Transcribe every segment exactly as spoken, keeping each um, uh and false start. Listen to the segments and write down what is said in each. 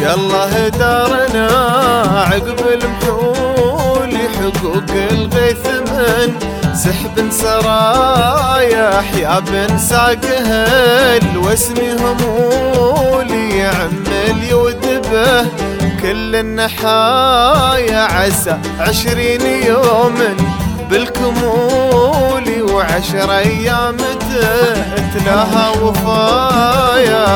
الله دارنا عقب المحول حقوق الغيث من سحب سرايا حياب ساقهل واسمي همولي يعمل يودبه كل النحايا عسى عشرين يوم بالكمول وعشر ايام تتلاها وفايا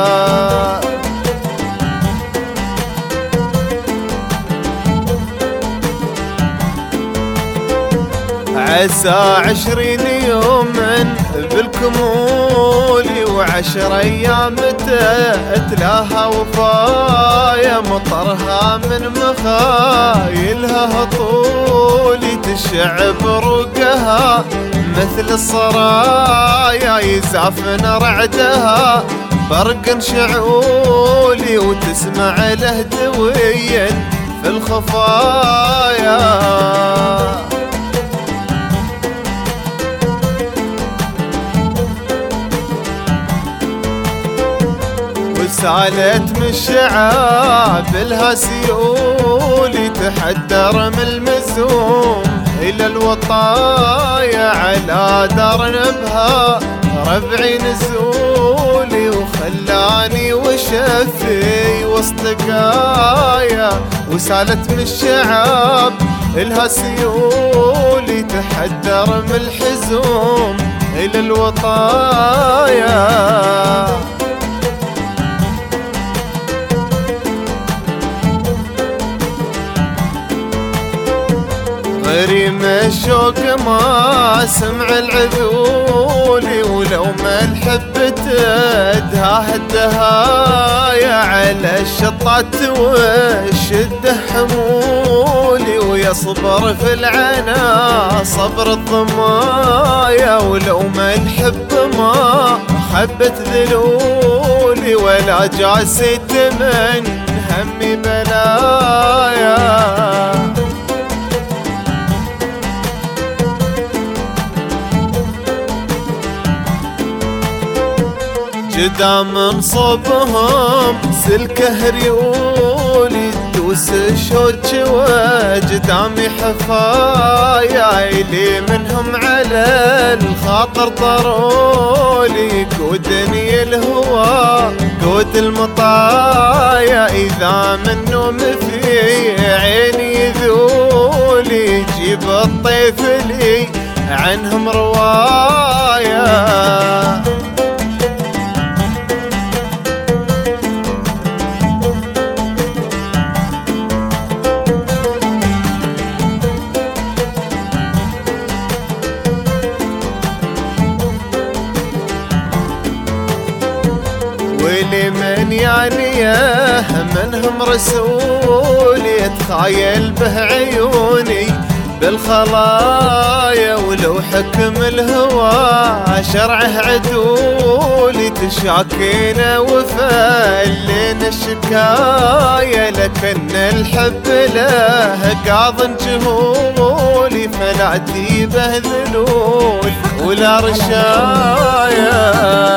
عسى عشرين يوم بالكمول وعشر ايام تتلاها وفايا مطرها من مخايلها هطولي تشع برقها مثل الصرايا يزعفن رعدها برق شعولي وتسمع له دويا في الخفايا سالت من الشعاب لها سيولي تحدر من المزوم إلى الوطايا على دار نبها ربعي نزولي وخلاني وشفي وسط قايا وسالت من الشعاب لها سيولي تحدر من الحزوم إلى الوطايا غريم الشوق ما سمع العذولي ولو ما الحب تدها الدهايا على الشطات والشده حمولي ويصبر في العنا صبر الضمايا ولو ما الحب ما خبت ذلولي ولا جاسيت من همي بلايا قدام صوبهم سلكه ريولي تدوس الشوج وقدامي حفايا إلي منهم على الخاطر طرولي قودني الهوى قود المطايا إذا من نوم في عيني يذولي جيب الطيف لي عنهم روايا ولمن يعنيه منهم رسولي اتخايل به عيوني بالخلايا ولو حكم الهوى شرعه عدولي تشاكينا وفلين الشكاية لكن الحب له قاضن جهولي فلا تيبه ذلول ولا رشايا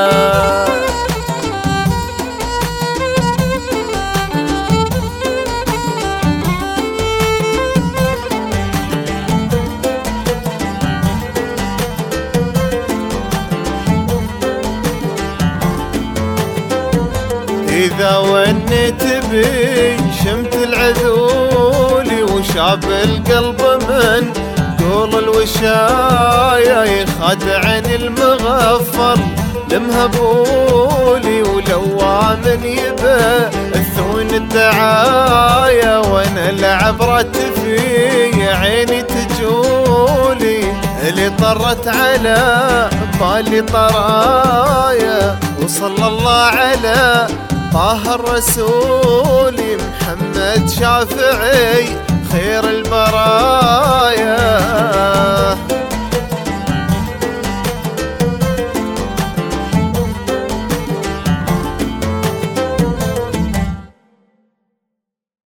إذا ونيت بي شمت العذولي وشاب القلب من قول الوشايا يخدعني المغفر لمهبولي ولو من يبه الثون الدعايا وانا العبرة في عيني تجولي اللي طرت على بالي طرايا وصلى الله على طه الرسول محمد شافعي خير البرايا.